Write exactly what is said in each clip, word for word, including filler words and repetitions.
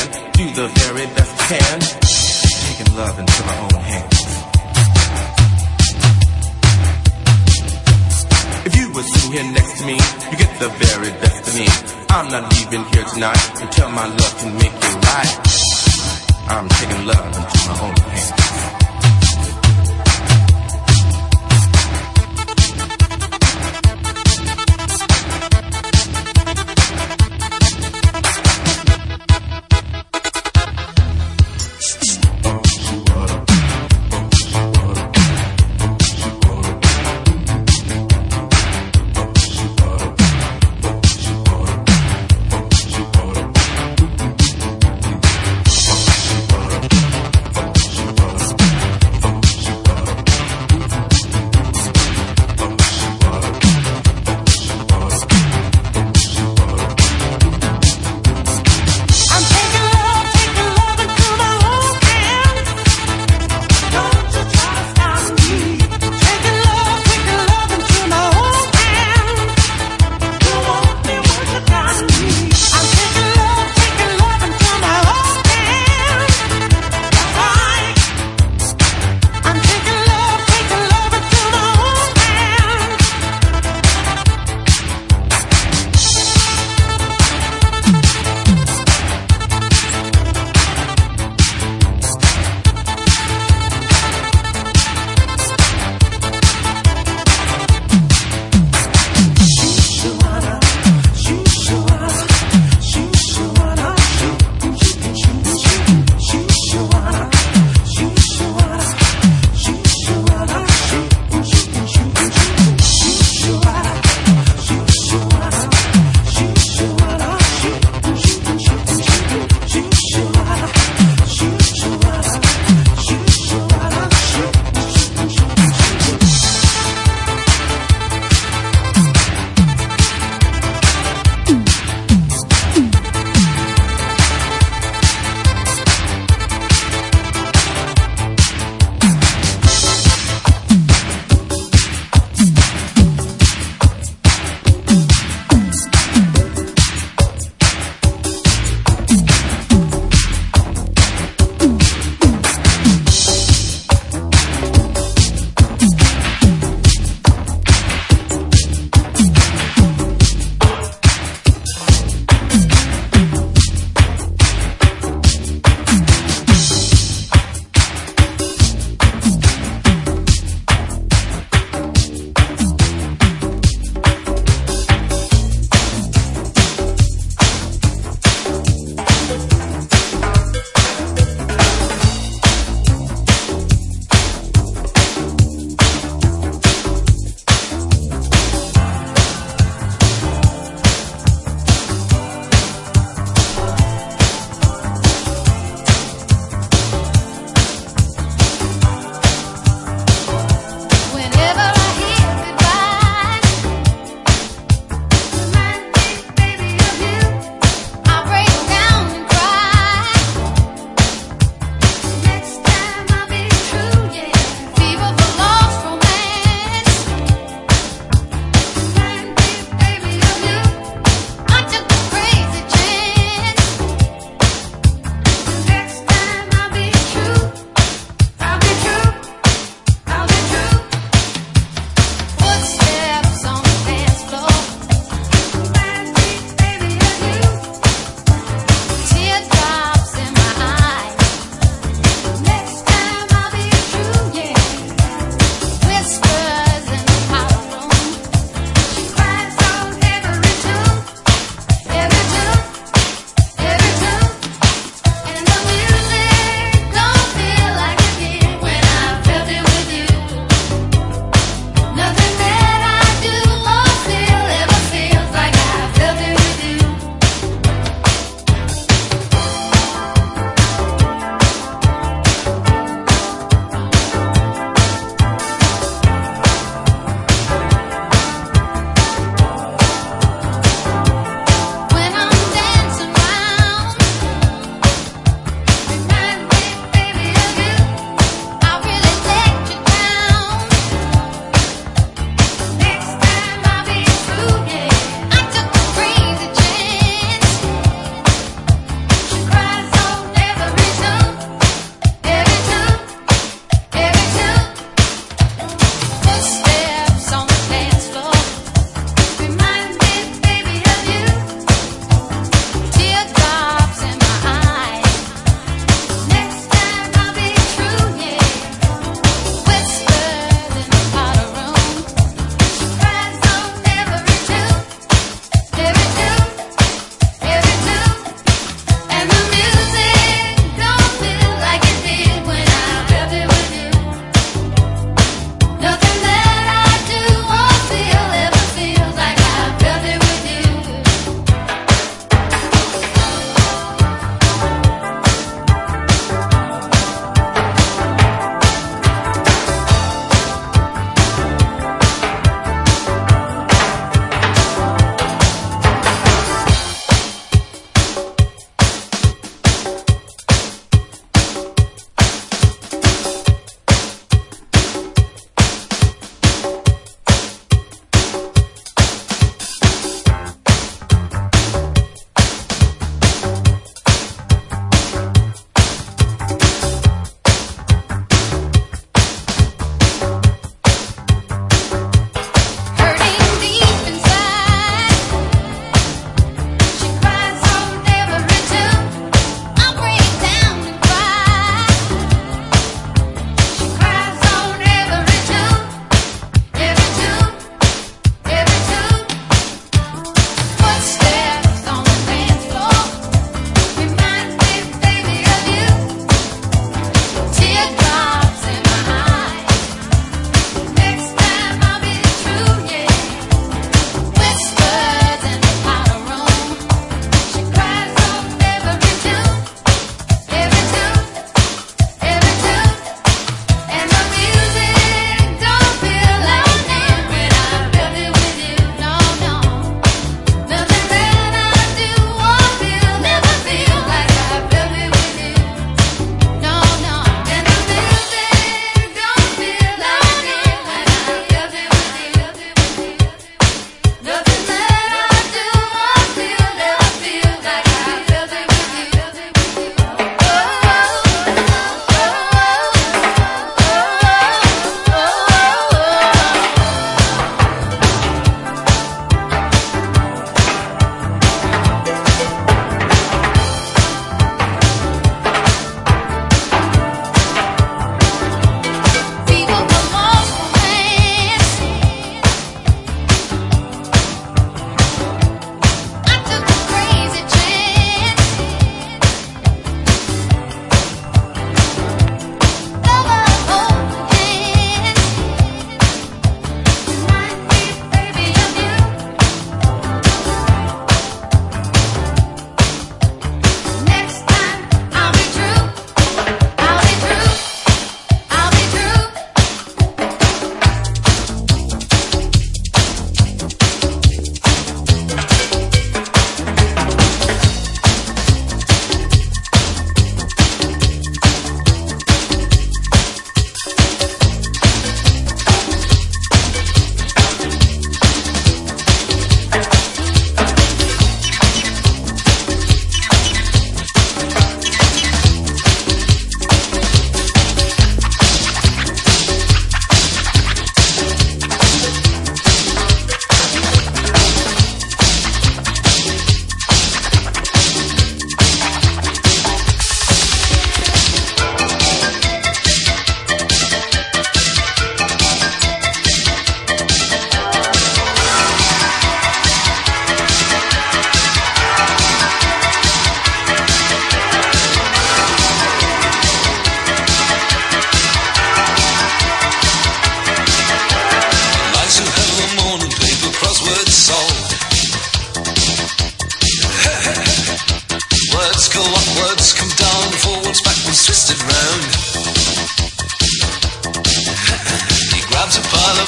do the very best I can, taking love into my own hands. If you were sitting here next to me, you get the very best of me. I'm not leaving here tonight until my love can make it right. I'm taking love into my own hands.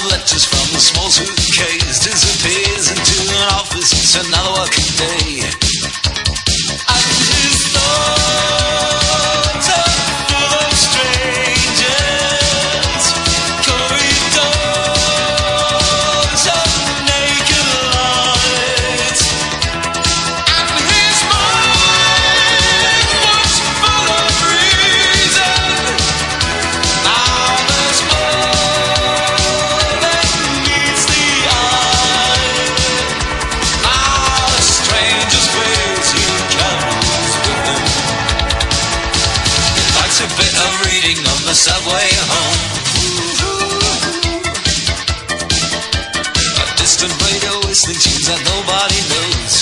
of letters from a small suitcase disappears into an office. It's another working day. And his thoughts are full of strangers, corridors of naked lights. And his mind was full of reason. Now there's more than meets the eye. Now a stranger's grace he carries with him. He likes a bit of reading on the subway home. A distant radio whistling tunes that nobody knows.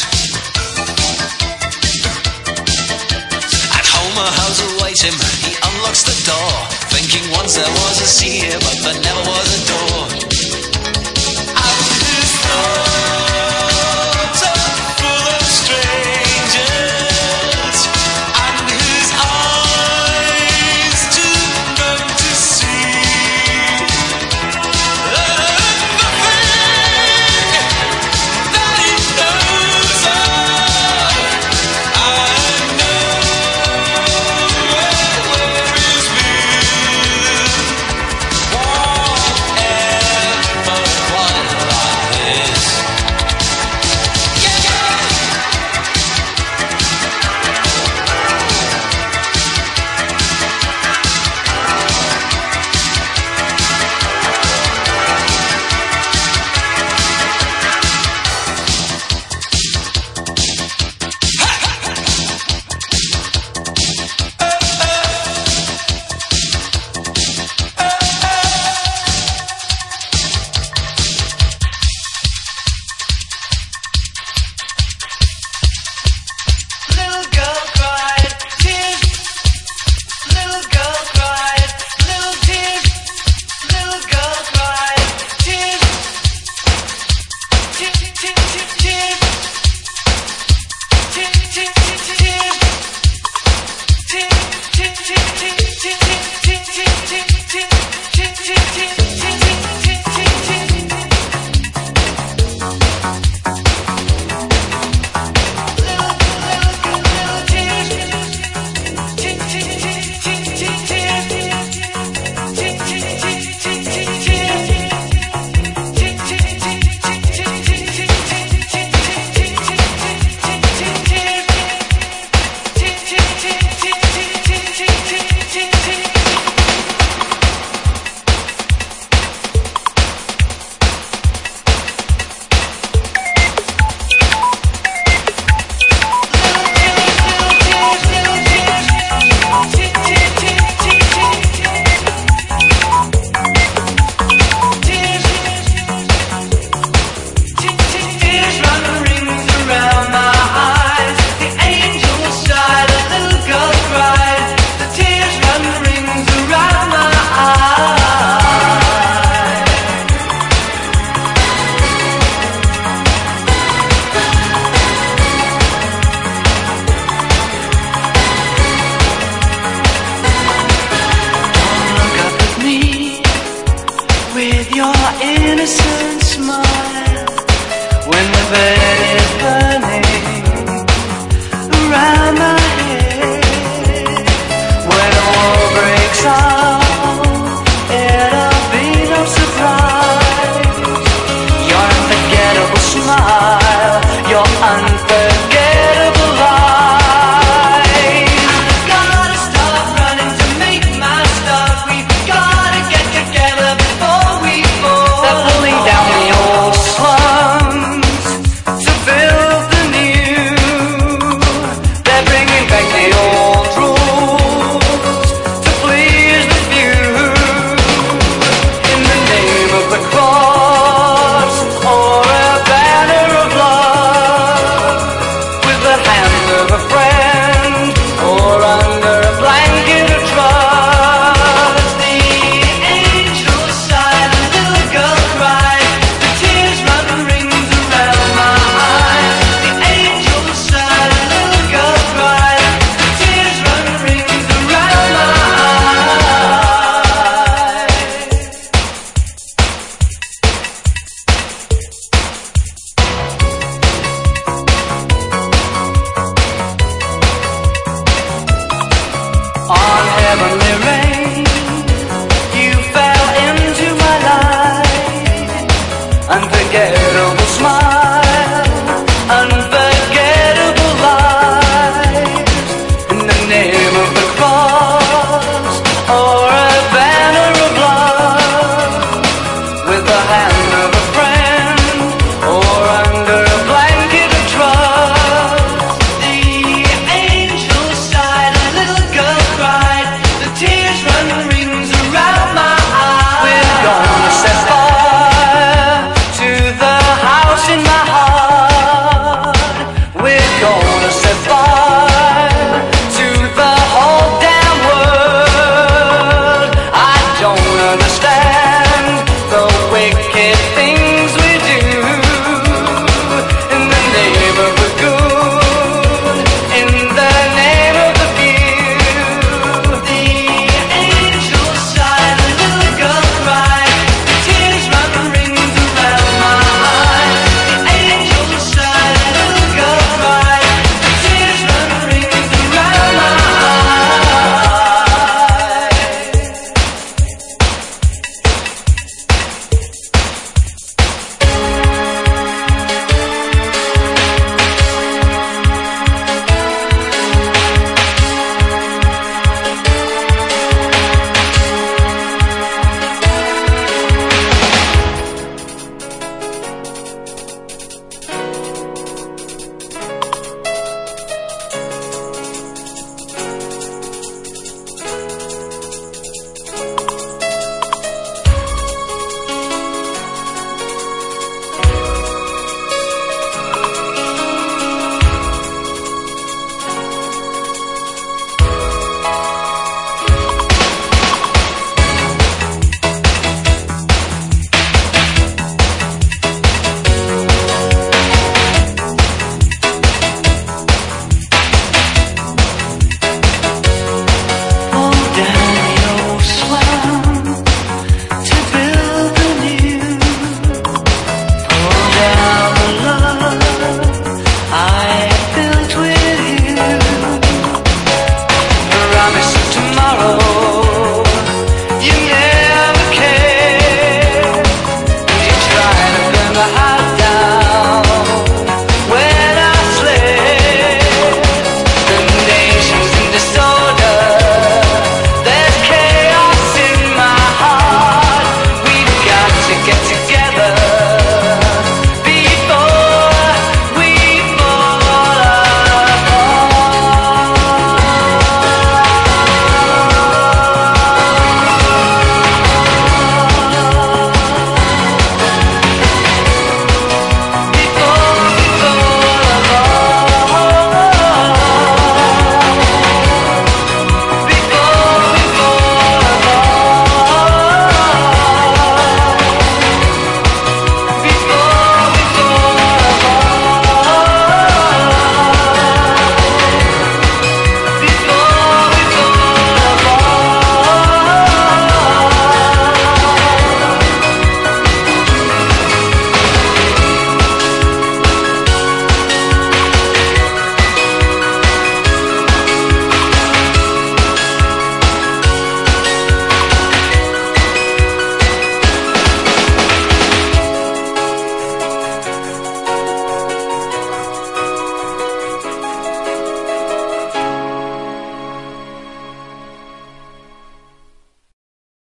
At home a house awaits him. He unlocks the door, thinking once there was a sea here, but there never was a door. And his thoughts are full of strangers, and his eyes too numb to see. And nothing that he knows of, I know where he's been. Whatever twilight is. Yeah, yeah. Little girl cried tears. Little girl cried little tears. Little girl cried tears. Tears, tears, tears, tears. Tears, tears, tears, tears. Tears, tears, tears, tears, tears, tears, tears, tears, tears, tears, tears, tears, tears, tears, tears. With your innocent smile, when the bed is burning around my head, when all breaks out, it'll be no surprise. Your unforgettable smile, your unforgettable lies. Gotta stop running to make my start. We've gotta get together before we fall. They're pulling down the old slums to build the new. They're bringing back the old rules to please the heavenly rain. You fell into my life, unforgettable.